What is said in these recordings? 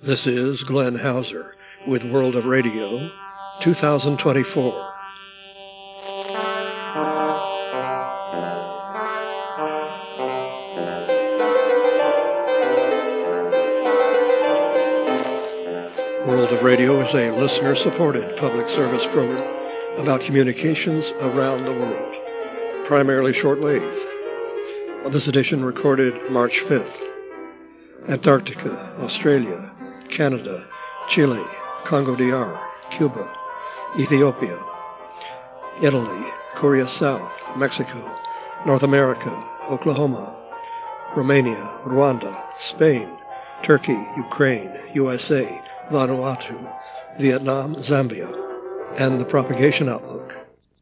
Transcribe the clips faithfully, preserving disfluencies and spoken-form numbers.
This is Glenn Hauser with World of Radio two thousand twenty-four. World of Radio is a listener-supported public service program about communications around the world, primarily shortwave. This edition recorded March fifth. Antarctica, Australia, Canada, Chile, Congo D R, Cuba, Ethiopia, Italy, Korea South, Mexico, North America, Oklahoma, Romania, Rwanda, Spain, Turkey, Ukraine, U S A, Vanuatu, Vietnam, Zambia, and the propagation outlook.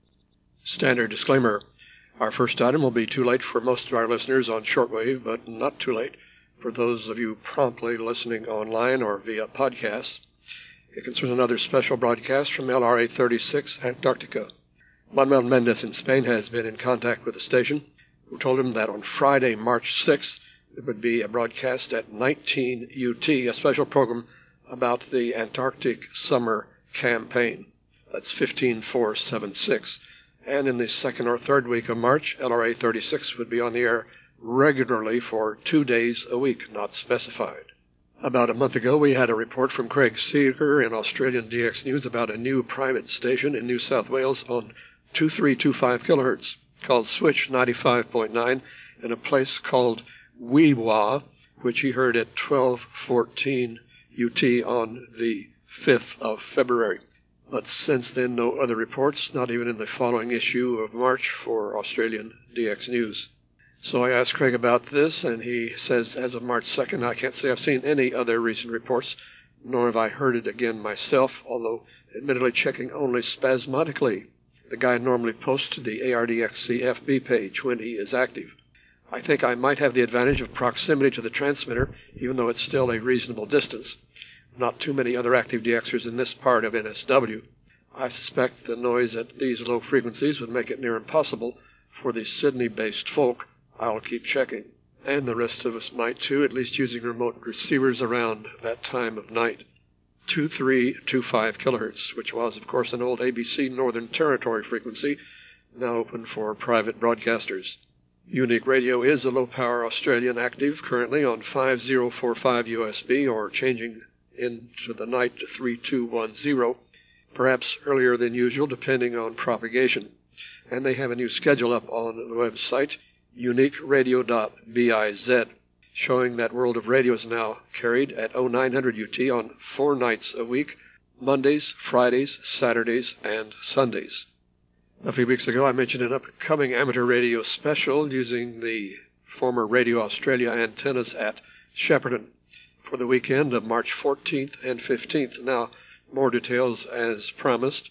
Standard disclaimer. Our first item will be too late for most of our listeners on shortwave, but not too late for those of you promptly listening online or via podcasts. It concerns another special broadcast from L R A thirty-six, Antarctica. Manuel Mendez in Spain has been in contact with the station, who told him that on Friday, March sixth, there would be a broadcast at nineteen U T, a special program about the Antarctic Summer Campaign. That's fifteen four seventy-six. And in the second or third week of March, L R A thirty-six would be on the air regularly for two days a week, not specified. About a month ago, we had a report from Craig Seeger in Australian D X News about a new private station in New South Wales on two three two five kilohertz called Switch ninety-five point nine in a place called Wee-Waa, which he heard at twelve fourteen U T on the fifth of February. But since then, no other reports, not even in the following issue of March for Australian D X News. So I asked Craig about this, and he says, as of March second, I can't say I've seen any other recent reports, nor have I heard it again myself, although admittedly checking only spasmodically. The guy normally posts to the A R D X C F B page when he is active. I think I might have the advantage of proximity to the transmitter, even though it's still a reasonable distance. Not too many other active D Xers in this part of N S W. I suspect the noise at these low frequencies would make it near impossible for the Sydney-based folk. I'll keep checking. And the rest of us might too, at least using remote receivers around that time of night. two three two five kilohertz, which was, of course, an old A B C Northern Territory frequency, now open for private broadcasters. Unique Radio is a low-power Australian active, currently on five zero four five U S B, or changing into the night to three two one zero, perhaps earlier than usual, depending on propagation. And they have a new schedule up on the website, unique radio dot biz, showing that World of Radio is now carried at oh nine hundred U T on four nights a week, Mondays, Fridays, Saturdays, and Sundays. A few weeks ago, I mentioned an upcoming amateur radio special using the former Radio Australia antennas at Shepparton for the weekend of March fourteenth and fifteenth. Now, more details as promised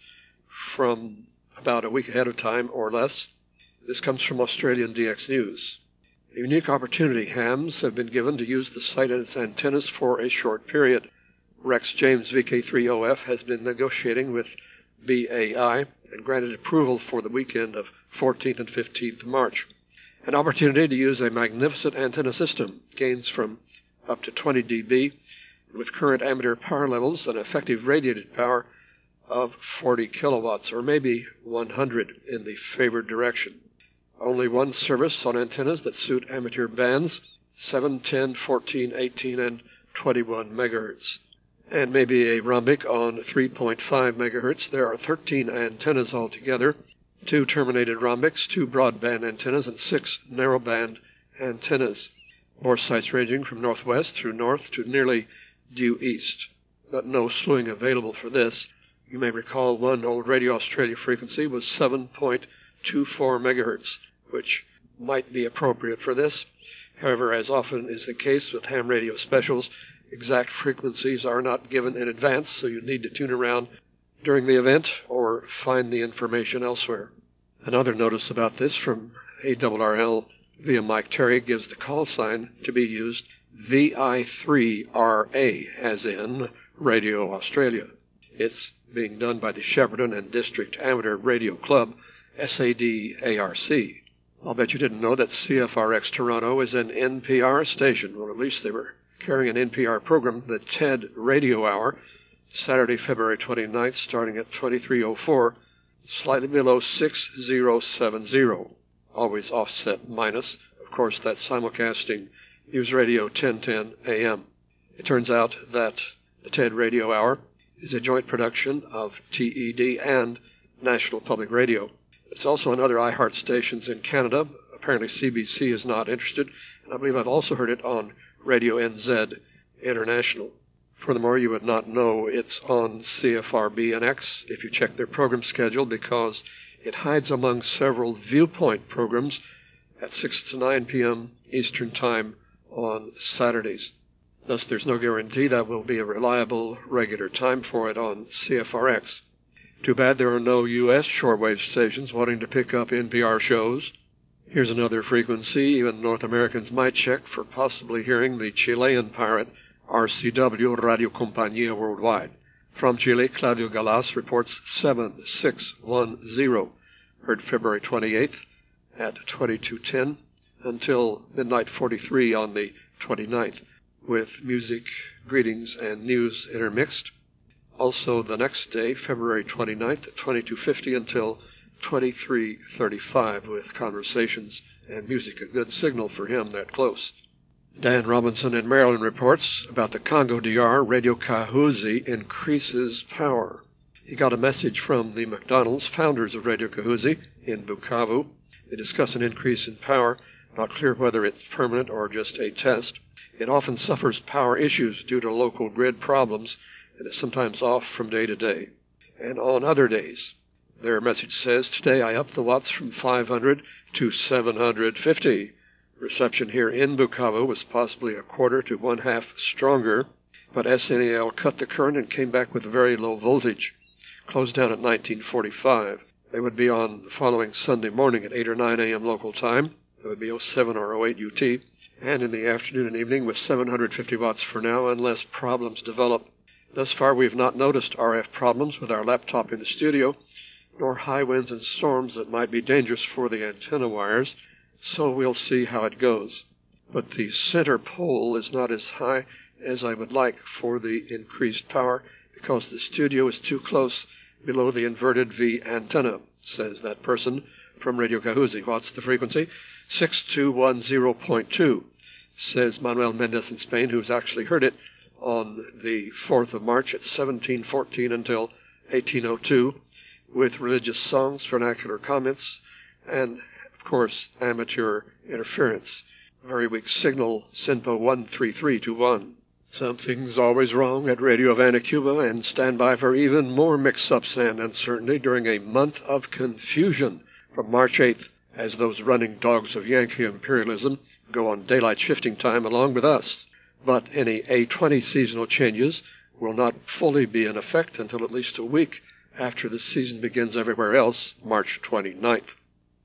from about a week ahead of time or less. This comes from Australian D X News. A unique opportunity hams have been given to use the site and its antennas for a short period. Rex James V K three O F has been negotiating with B A I and granted approval for the weekend of fourteenth and fifteenth of March. An opportunity to use a magnificent antenna system, gains from up to twenty D B, with current amateur power levels and effective radiated power of forty kilowatts, or maybe one hundred in the favored direction. Only one service on antennas that suit amateur bands, seven, ten, fourteen, eighteen, and twenty-one megahertz. And maybe a rhombic on three point five megahertz. There are thirteen antennas altogether, two terminated rhombics, two broadband antennas, and six narrowband antennas. Bore sites ranging from northwest through north to nearly due east, but no slewing available for this. You may recall one old Radio Australia frequency was seven point two four megahertz, which might be appropriate for this. However, as often is the case with ham radio specials, exact frequencies are not given in advance, so you need to tune around during the event or find the information elsewhere. Another notice about this from A R R L via Mike Terry gives the call sign to be used V I three R A, as in Radio Australia. It's being done by the Shepparton and District Amateur Radio Club, S A D A R C. I'll bet you didn't know that C F R X Toronto is an N P R station, or at least they were carrying an N P R program, the TED Radio Hour, Saturday, February twenty-ninth, starting at twenty-three oh four, slightly below six thousand seventy, always offset minus. Of course, that's simulcasting News Radio ten ten A M. It turns out that the TED Radio Hour is a joint production of T E D and National Public Radio. It's also on other iHeart stations in Canada. Apparently C B C is not interested, and I believe I've also heard it on Radio N Z International. Furthermore, you would not know it's on C F R B N X if you check their program schedule, because it hides among several Viewpoint programs at six to nine p.m. Eastern Time on Saturdays. Thus, there's no guarantee that will be a reliable, regular time for it on C F R X. Too bad there are no U S shortwave stations wanting to pick up N P R shows. Here's another frequency even North Americans might check for possibly hearing the Chilean pirate R C W, Radio Compañía Worldwide. From Chile, Claudio Galas reports seven six one zero, heard February twenty-eighth at twenty-two ten until midnight forty-three on the twenty-ninth, with music, greetings, and news intermixed. Also the next day, February twenty-ninth, at twenty-two fifty until twenty-three thirty-five, with conversations and music, a good signal for him that close. Dan Robinson in Maryland reports about the Congo D R, Radio Kahuzi increases power. He got a message from the McDonald's, founders of Radio Kahuzi, in Bukavu. They discuss an increase in power, not clear whether it's permanent or just a test. It often suffers power issues due to local grid problems, and is sometimes off from day to day. And on other days, their message says, today I upped the watts from five hundred to seven hundred fifty. Reception here in Bukavu was possibly a quarter to one half stronger, but S N E L cut the current and came back with very low voltage. Closed down at nineteen forty-five. They would be on the following Sunday morning at eight or nine a.m. local time. That would be oh seven or oh eight U T. And in the afternoon and evening with seven hundred fifty watts for now, unless problems develop. Thus far, we have not noticed R F problems with our laptop in the studio, nor high winds and storms that might be dangerous for the antenna wires, so we'll see how it goes. But the center pole is not as high as I would like for the increased power, because the studio is too close below the inverted V antenna, says that person from Radio Kahuzi. What's the frequency? six two one zero point two, says Manuel Mendez in Spain, who's actually heard it on the fourth of March at seventeen fourteen until eighteen oh two, with religious songs, vernacular comments, and, of course, amateur interference. Very weak signal, SINPO one three three two one. Something's always wrong at Radio Havana, Cuba, and stand by for even more mix-ups and uncertainty during a month of confusion from March eighth, as those running dogs of Yankee imperialism go on daylight shifting time along with us. But any A twenty seasonal changes will not fully be in effect until at least a week after the season begins everywhere else, March twenty-ninth.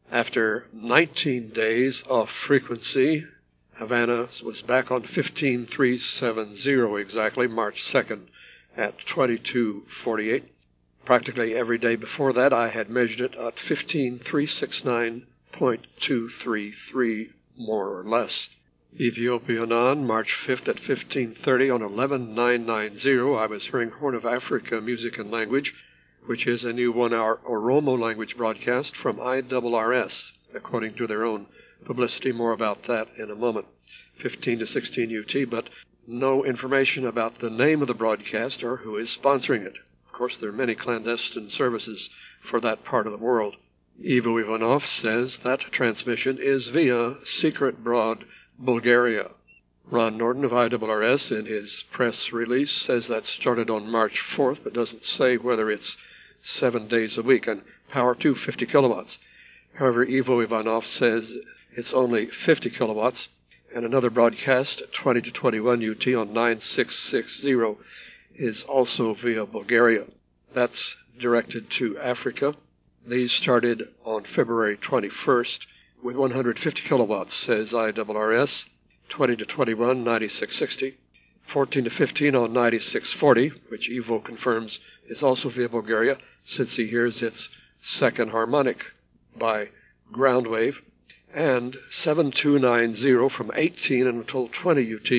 After nineteen days of frequency, Havana was back on fifteen three seventy exactly, March second at twenty-two forty-eight. Practically every day before that, I had measured it at fifteen three sixty-nine point two three three, more or less. Ethiopian on March fifth at fifteen thirty on eleven nine ninety, I was hearing Horn of Africa Music and Language, which is a new one-hour Oromo language broadcast from I R R S, according to their own publicity. More about that in a moment. fifteen to sixteen U T, but no information about the name of the broadcast or who is sponsoring it. Of course, there are many clandestine services for that part of the world. Ivo Ivanov says that transmission is via Secret Broad, Bulgaria. Ron Norton of I R R S, in his press release, says that started on March fourth, but doesn't say whether it's seven days a week, and power to fifty kilowatts. However, Ivo Ivanov says it's only fifty kilowatts, and another broadcast at twenty to twenty-one U T on nine six six zero is also via Bulgaria. That's directed to Africa. These started on February twenty-first with one hundred fifty kilowatts, says I R R S, twenty to twenty-one, ninety-six sixty, fourteen to fifteen on ninety-six forty, which Ivo confirms is also via Bulgaria, since he hears its second harmonic by ground wave, and seven two nine zero from eighteen until twenty U T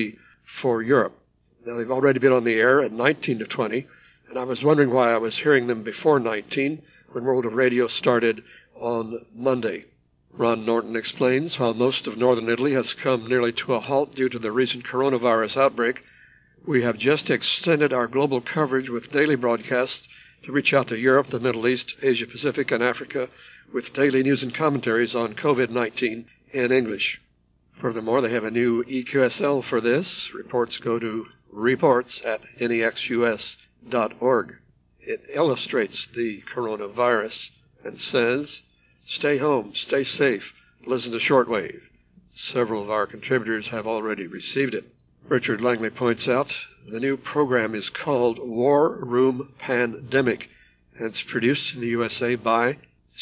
for Europe. Now, they've already been on the air at nineteen to twenty, and I was wondering why I was hearing them before nineteen when World of Radio started on Monday. Ron Norton explains how most of northern Italy has come nearly to a halt due to the recent coronavirus outbreak. We have just extended our global coverage with daily broadcasts to reach out to Europe, the Middle East, Asia Pacific, and Africa with daily news and commentaries on COVID nineteen in English. Furthermore, they have a new E Q S L for this. Reports go to reports at N E X U S dot org. It illustrates the coronavirus and says, "Stay home, stay safe, listen to shortwave." Several of our contributors have already received it. Richard Langley points out the new program is called War Room Pandemic, and it's produced in the U S A by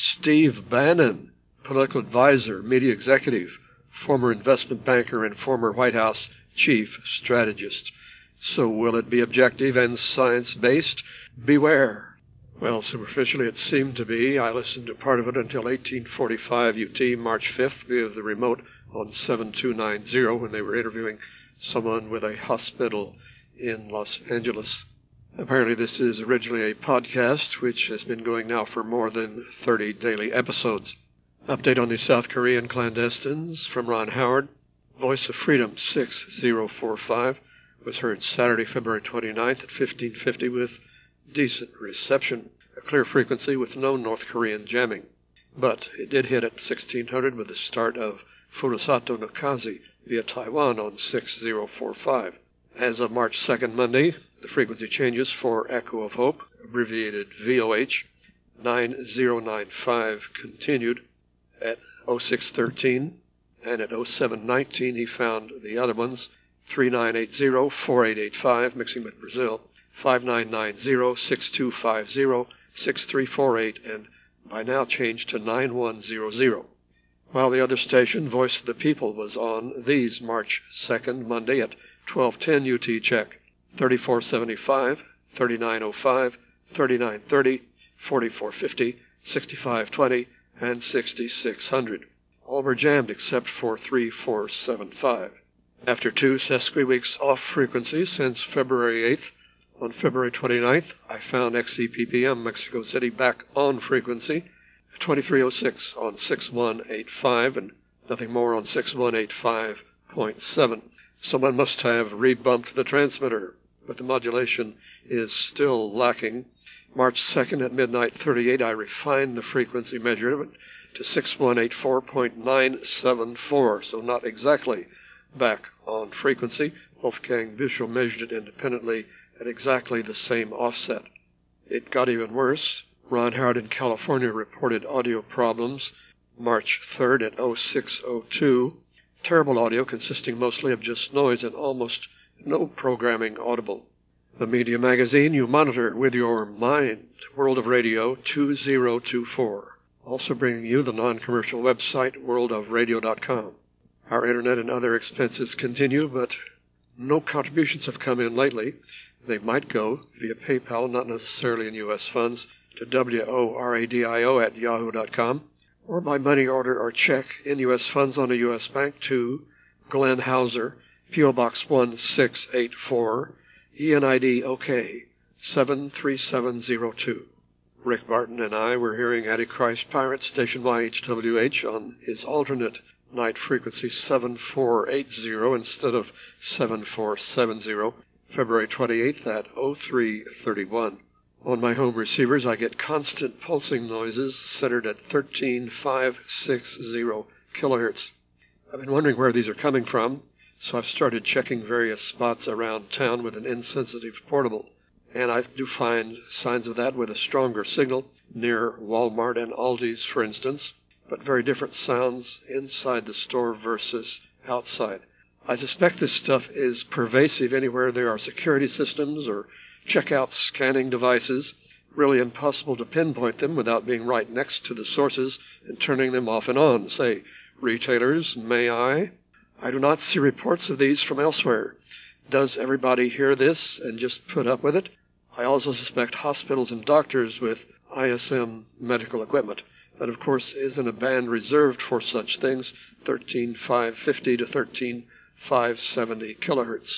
Steve Bannon, political advisor, media executive, former investment banker, and former White House chief strategist. So will it be objective and science-based? Beware. Well, superficially it seemed to be. I listened to part of it until eighteen forty-five U T, March fifth, via the remote on seven two nine zero when they were interviewing someone with a hospital in Los Angeles. Apparently this is originally a podcast, which has been going now for more than thirty daily episodes. Update on the South Korean clandestines from Ron Howard. Voice of Freedom six zero four five was heard Saturday, February twenty-ninth at fifteen fifty with decent reception, a clear frequency with no North Korean jamming. But it did hit at sixteen hundred with the start of Furusato no Kazi via Taiwan on six zero four five. As of March second, Monday, the frequency changes for Echo of Hope, abbreviated V O H, nine zero nine five continued at oh six thirteen, and at oh seven nineteen he found the other ones, three nine eight zero, four eight eight five, mixing with Brazil, five nine nine zero, six two five zero, six three four eight, and by now changed to nine one zero zero. While the other station, Voice of the People, was on these March second, Monday at twelve ten U T check, thirty-four seventy-five, thirty-nine oh five, thirty-nine thirty, forty-four fifty, sixty-five twenty, and sixty-six hundred. All were jammed except for three four seven five. After two sesqui weeks off frequency since February eighth, on February twenty-ninth, I found X C P P M Mexico City back on frequency, twenty-three oh six on six one eight five, and nothing more on six one eight five point seven. Someone must have rebumped the transmitter, but the modulation is still lacking. March second at midnight thirty-eight, I refined the frequency measurement to six one eight four point nine seven four, so not exactly back on frequency. Wolfgang Visual measured it independently at exactly the same offset. It got even worse. Ron Howard in California reported audio problems March third at oh six oh two. Terrible audio consisting mostly of just noise and almost no programming audible. The media magazine you monitor with your mind, World of Radio two thousand twenty-four. Also bringing you the non-commercial website world of radio dot com. Our internet and other expenses continue, but no contributions have come in lately. They might go via PayPal, not necessarily in U S funds, to W O R A D I O at yahoo dot com, or by money order or check in U S funds on a U S bank to Glenn Hauser, P O Box one six eight four, E N I D OK seven three seven zero two. Rick Barton and I were hearing Antichrist Pirate Station Y H W H on his alternate night frequency seven four eight zero instead of seven four seven zero, February twenty-eighth at oh three thirty-one. On my home receivers, I get constant pulsing noises centered at thirteen five sixty kilohertz. I've been wondering where these are coming from, so I've started checking various spots around town with an insensitive portable, and I do find signs of that with a stronger signal near Walmart and Aldi's, for instance, but very different sounds inside the store versus outside. I suspect this stuff is pervasive anywhere there are security systems or checkout scanning devices. Really impossible to pinpoint them without being right next to the sources and turning them off and on. Say, retailers, may I? I do not see reports of these from elsewhere. Does everybody hear this and just put up with it? I also suspect hospitals and doctors with I S M medical equipment. That, of course, is in a band reserved for such things, thirteen five fifty to thirteen five seventy kilohertz.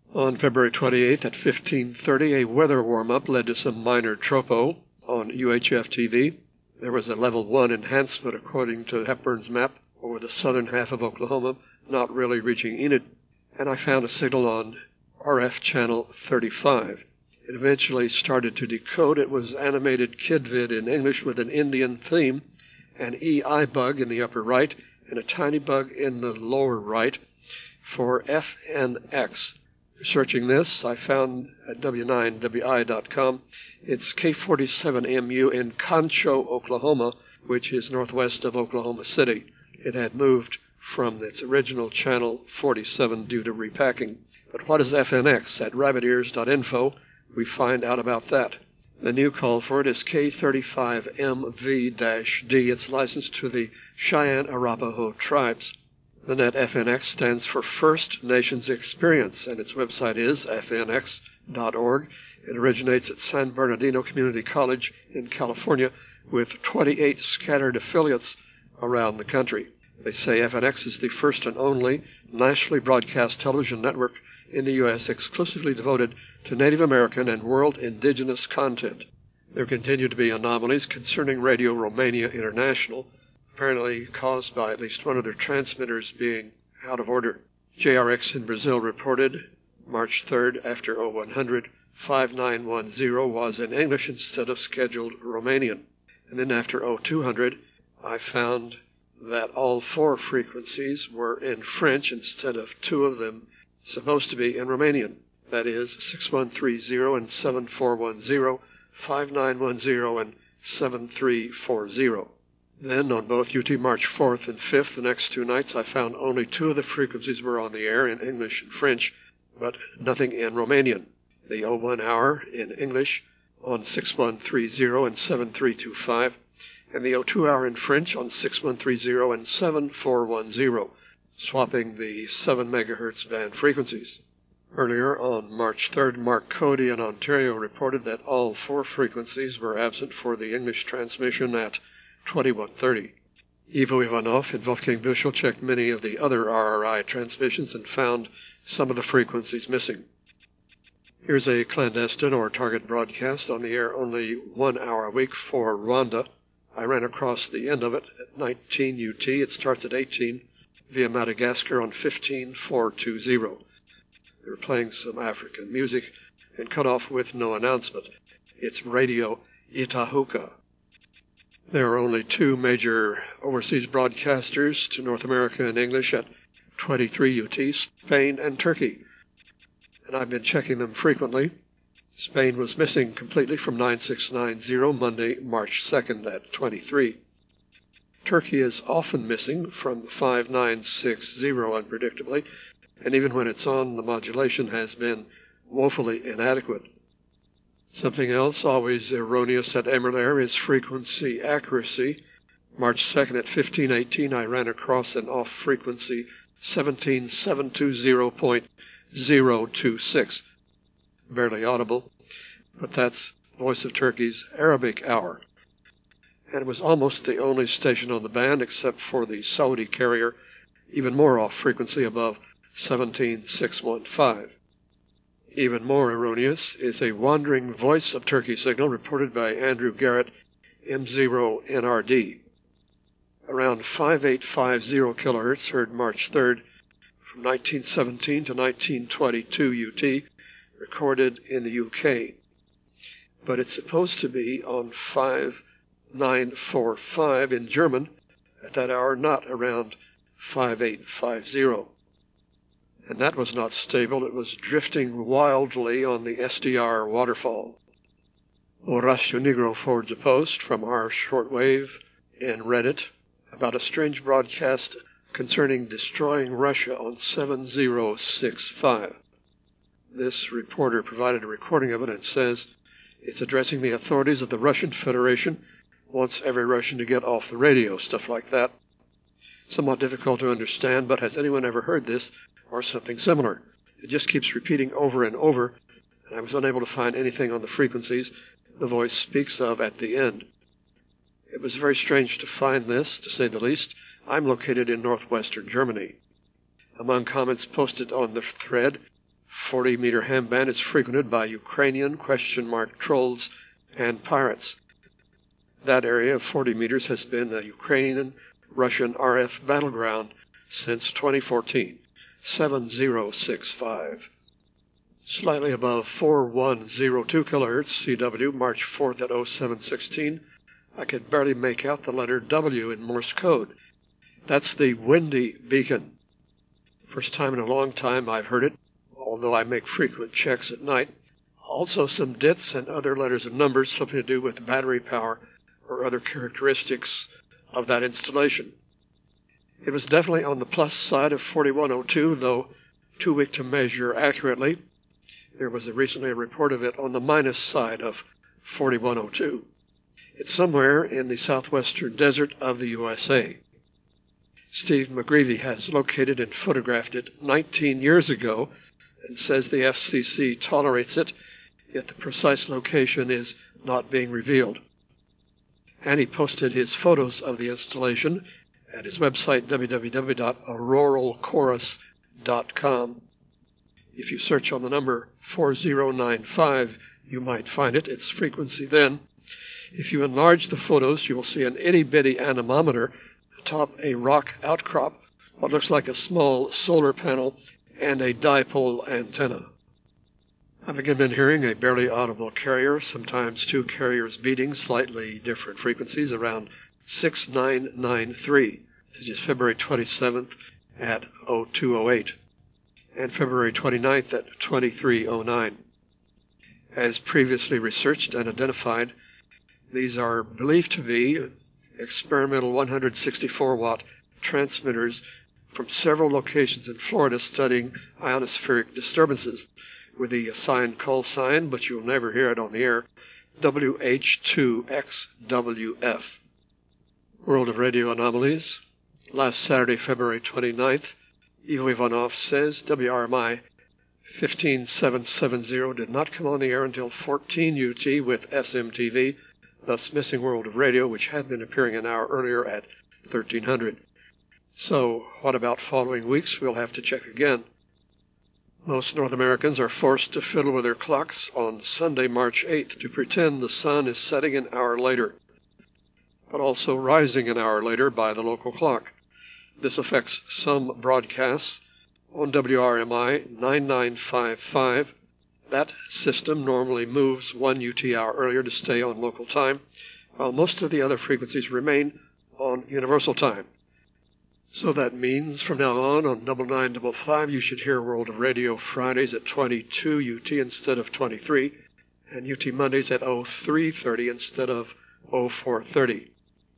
On February twenty-eighth at fifteen thirty, a weather warm-up led to some minor tropo on U H F T V. There was a level one enhancement according to Hepburn's map over the southern half of Oklahoma, not really reaching Enid, and I found a signal on R F channel thirty-five. It eventually started to decode. It was animated kidvid in English with an Indian theme, an E I bug in the upper right, and a tiny bug in the lower right for F N X. Researching this, I found at W nine W I dot com, it's K forty-seven M U in Concho, Oklahoma, which is northwest of Oklahoma City. It had moved from its original channel forty-seven due to repacking. But what is F N X? At rabbit ears dot info, we find out about that. The new call for it is K thirty-five M V D. It's licensed to the Cheyenne Arapaho tribes. The net F N X stands for First Nations Experience, and its website is F N X dot org. It originates at San Bernardino Community College in California with twenty-eight scattered affiliates around the country. They say F N X is the first and only nationally broadcast television network in the U S exclusively devoted to Native American and world indigenous content. There continue to be anomalies concerning Radio Romania International, apparently caused by at least one of their transmitters being out of order. J R X in Brazil reported March third after oh one hundred, five nine one zero was in English instead of scheduled Romanian. And then after oh two hundred, I found that all four frequencies were in French instead of two of them supposed to be in Romanian. That is six one three zero and seven four one zero, five nine one zero and seven three four zero. Then, on both U T March fourth and fifth, the next two nights, I found only two of the frequencies were on the air in English and French, but nothing in Romanian. The oh one hour in English on six one three zero and seven three two five, and the oh two hour in French on six one three zero and seven four one zero, swapping the seven megahertz band frequencies. Earlier, on March third, Mark Cody in Ontario reported that all four frequencies were absent for the English transmission at twenty-one thirty. Ivo Ivanov in Wolfgang Büschel checked many of the other R R I transmissions and found some of the frequencies missing. Here's a clandestine or target broadcast on the air only one hour a week for Rwanda. I ran across the end of it at nineteen U T. It starts at eighteen via Madagascar on fifteen four two zero. They were playing some African music and cut off with no announcement. It's Radio Itahuka. There are only two major overseas broadcasters to North America in English at twenty-three U T, Spain and Turkey. And I've been checking them frequently. Spain was missing completely from nine six nine zero Monday, March second at twenty-three. Turkey is often missing from five nine six zero unpredictably, and even when it's on, the modulation has been woefully inadequate. Something else always erroneous at Emerlair is frequency accuracy. March second at fifteen eighteen, I ran across an off-frequency seventeen seven two zero point zero two six. Barely audible, but that's Voice of Turkey's Arabic hour. And it was almost the only station on the band except for the Saudi carrier, even more off-frequency above seventeen six one five. Even more erroneous is a wandering Voice of Turkey signal reported by Andrew Garrett, M zero N R D. Around fifty-eight fifty kilohertz heard March third from nineteen seventeen to nineteen twenty-two U T, recorded in the U K. But it's supposed to be on five nine four five in German at that hour, not around fifty-eight fifty. And that was not stable. It was drifting wildly on the S D R waterfall. Horacio Negro forwards a post from our shortwave in Reddit about a strange broadcast concerning destroying Russia on seven zero six five. This reporter provided a recording of it and says it's addressing the authorities of the Russian Federation, wants every Russian to get off the radio, stuff like that. Somewhat difficult to understand, but has anyone ever heard this or something similar? It just keeps repeating over and over, and I was unable to find anything on the frequencies the voice speaks of at the end. It was very strange to find this, to say the least. I'm located in northwestern Germany. Among comments posted on the thread, forty-meter ham band is frequented by Ukrainian question mark trolls and pirates. That area of forty meters has been a Ukrainian-Russian R F battleground since twenty fourteen, seven zero six five. Slightly above four one zero two kilohertz C W, March fourth at oh seven sixteen, I could barely make out the letter W in Morse code. That's the Windy Beacon. First time in a long time I've heard it, although I make frequent checks at night. Also some dits and other letters and numbers, something to do with battery power or other characteristics of that installation. It was definitely on the plus side of forty-one oh two, though too weak to measure accurately. There was a recently a report of it on the minus side of forty-one oh two. It's somewhere in the southwestern desert of the U S A. Steve McGreevy has located and photographed it nineteen years ago and says the F C C tolerates it, yet the precise location is not being revealed. And he posted his photos of the installation at his website, w w w dot auroral chorus dot com. If you search on the number four zero nine five, you might find it. Its frequency then. If you enlarge the photos, you will see an itty-bitty anemometer atop a rock outcrop, what looks like a small solar panel, and a dipole antenna. I've again been hearing a barely audible carrier, sometimes two carriers beating slightly different frequencies, around six nine nine three, which is February twenty-seventh at oh two oh eight, and February twenty-ninth at twenty-three oh nine. As previously researched and identified, these are believed to be experimental one hundred sixty-four watt transmitters from several locations in Florida studying ionospheric disturbances with the assigned call sign, but you'll never hear it on the air, W H two X W F. World of Radio Anomalies. Last Saturday, February twenty-ninth, Ivo Ivanov says W R M I fifteen seven seventy did not come on the air until fourteen U T with S M T V, thus missing World of Radio, which had been appearing an hour earlier at thirteen hundred. So, what about following weeks? We'll have to check again. Most North Americans are forced to fiddle with their clocks on Sunday, March eighth, to pretend the sun is setting an hour later, but also rising an hour later by the local clock. This affects some broadcasts on W R M I ninety-nine fifty-five. That system normally moves one U T hour earlier to stay on local time, while most of the other frequencies remain on universal time. So that means from now on, on double nine double five, you should hear World of Radio Fridays at twenty-two U T instead of twenty-three, and U T Mondays at oh three thirty instead of oh four thirty.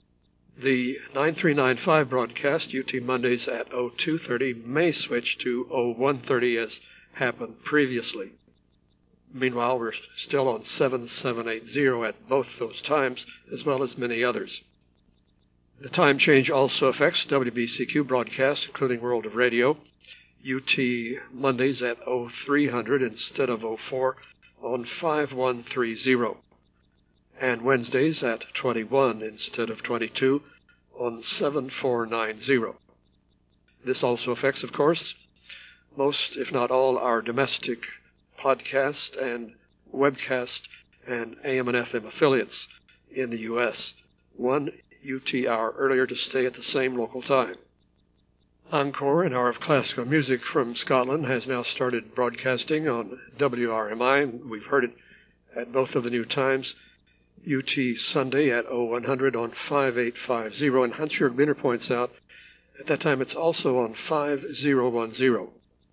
The nine three nine five broadcast, U T Mondays at oh two thirty, may switch to oh one thirty as happened previously. Meanwhile, we're still on seven seven eighty at both those times, as well as many others. The time change also affects W B C Q broadcasts, including World of Radio. U T Mondays at oh three hundred instead of oh four on five one three zero. And Wednesdays at twenty-one instead of twenty-two on seven four nine zero. This also affects, of course, most, if not all, our domestic podcast and webcast and A M and F M affiliates in the U S, one U T hour earlier to stay at the same local time. Encore, an hour of classical music from Scotland, has now started broadcasting on W R M I. We've heard it at both of the new times. U T Sunday at oh one hundred on five eight five zero, and Hans-Jörg Biener points out at that time it's also on five oh one zero.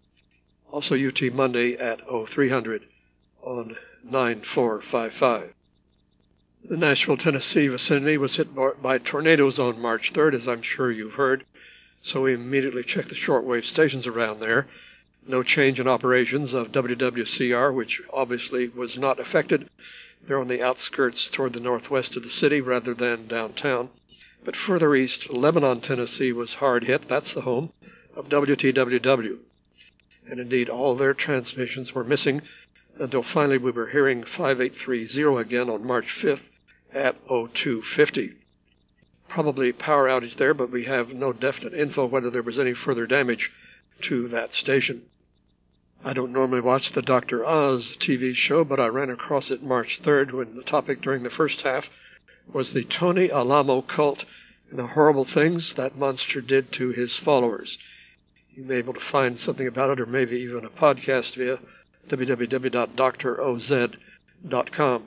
Also U T Monday at oh three hundred on nine four five five. The Nashville, Tennessee vicinity was hit by tornadoes on March third, as I'm sure you've heard, so we immediately checked the shortwave stations around there. No change in operations of W W C R, which obviously was not affected. They're on the outskirts toward the northwest of the city rather than downtown. But further east, Lebanon, Tennessee was hard hit. That's the home of W T W W. And indeed, all their transmissions were missing until finally we were hearing five eight three zero again on March fifth at oh two fifty. Probably power outage there, but we have no definite info whether there was any further damage to that station. I don't normally watch the Doctor Oz T V show, but I ran across it March third when the topic during the first half was the Tony Alamo cult and the horrible things that monster did to his followers. You may be able to find something about it, or maybe even a podcast via w w w dot dr oz dot com.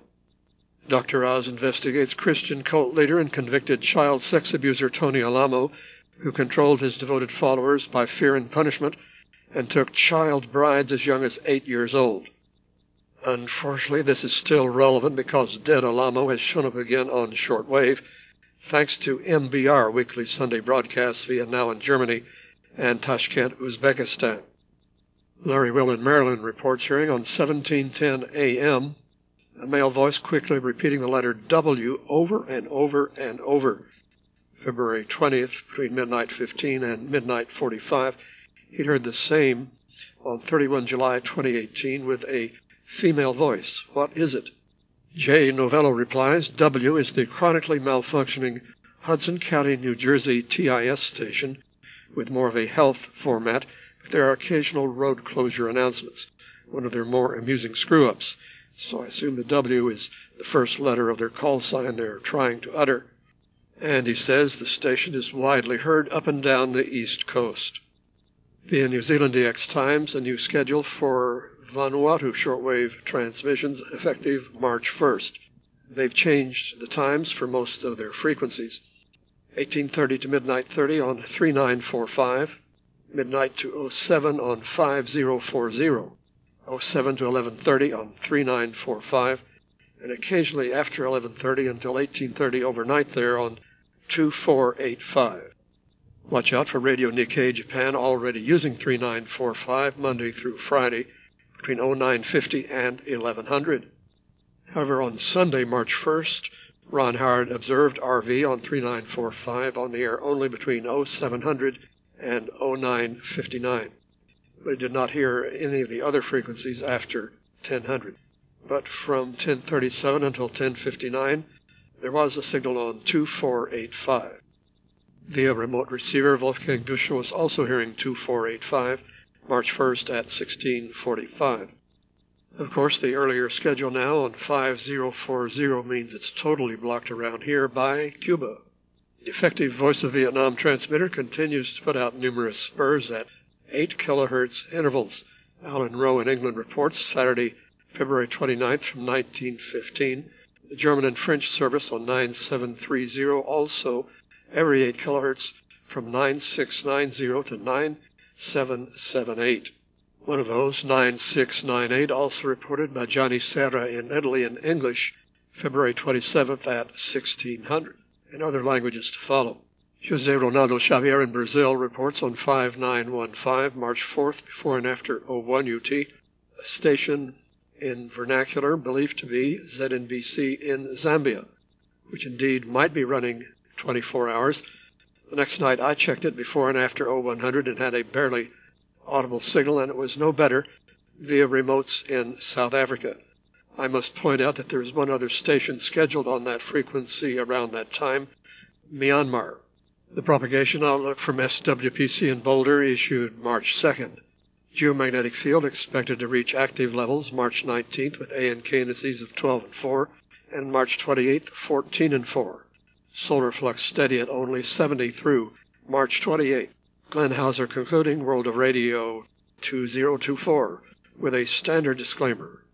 Doctor Oz investigates Christian cult leader and convicted child sex abuser Tony Alamo, who controlled his devoted followers by fear and punishment and took child brides as young as eight years old. Unfortunately, this is still relevant because dead Alamo has shown up again on shortwave, thanks to M B R weekly Sunday broadcasts via Now in Germany and Tashkent, Uzbekistan. Larry Will in Maryland reports hearing on seventeen ten A M a male voice quickly repeating the letter W over and over and over. February twentieth, between midnight fifteen and midnight forty-five, he'd heard the same on thirty-first of July twenty eighteen with a female voice. What is it? Jay Novello replies, W is the chronically malfunctioning Hudson County, New Jersey T I S station with more of a health format, but there are occasional road closure announcements, one of their more amusing screw-ups. So I assume the W is the first letter of their call sign they're trying to utter. And he says the station is widely heard up and down the East Coast. Via New Zealand D X Times, a new schedule for Vanuatu shortwave transmissions effective March first. They've changed the times for most of their frequencies. eighteen thirty to midnight thirty on three nine four five, midnight to oh seven on five zero four zero, oh seven to eleven thirty on three nine four five, and occasionally after eleven thirty until eighteen thirty overnight there on two four eight five. Watch out for Radio Nikkei Japan, already using three nine four five Monday through Friday between oh nine fifty and eleven hundred. However, on Sunday, March first, Ron Howard observed R V on three nine four five on the air only between oh seven hundred and oh nine fifty-nine, but he did not hear any of the other frequencies after ten hundred. But from ten thirty-seven until ten fifty-nine, there was a signal on two four eight five. Via remote receiver, Wolfgang Büscher was also hearing two four eight five, March first at sixteen forty-five. Of course, the earlier schedule now on five zero four zero means it's totally blocked around here by Cuba. The effective Voice of Vietnam transmitter continues to put out numerous spurs at eight kilohertz intervals. Alan Rowe in England reports Saturday, February twenty-ninth from nineteen fifteen. The German and French service on nine seven three zero also every eight kilohertz from nine six nine zero to nine seven seven eight. One of those, nine six nine eight, also reported by Johnny Serra in Italy in English, February twenty-seventh at sixteen hundred, and other languages to follow. José Ronaldo Xavier in Brazil reports on five nine one five, March fourth, before and after oh one U T, a station in vernacular believed to be Z N B C in Zambia, which indeed might be running twenty-four hours. The next night I checked it before and after oh one hundred and had a barely audible signal, and it was no better via remotes in South Africa. I must point out that there is one other station scheduled on that frequency around that time, Myanmar. The propagation outlook from S W P C in Boulder issued March second. Geomagnetic field expected to reach active levels March nineteenth with A and K indices of twelve and four, and March twenty-eighth, fourteen and four. Solar flux steady at only seventy through March twenty-eighth. Glenn Hauser concluding World of Radio two thousand twenty-four with a standard disclaimer.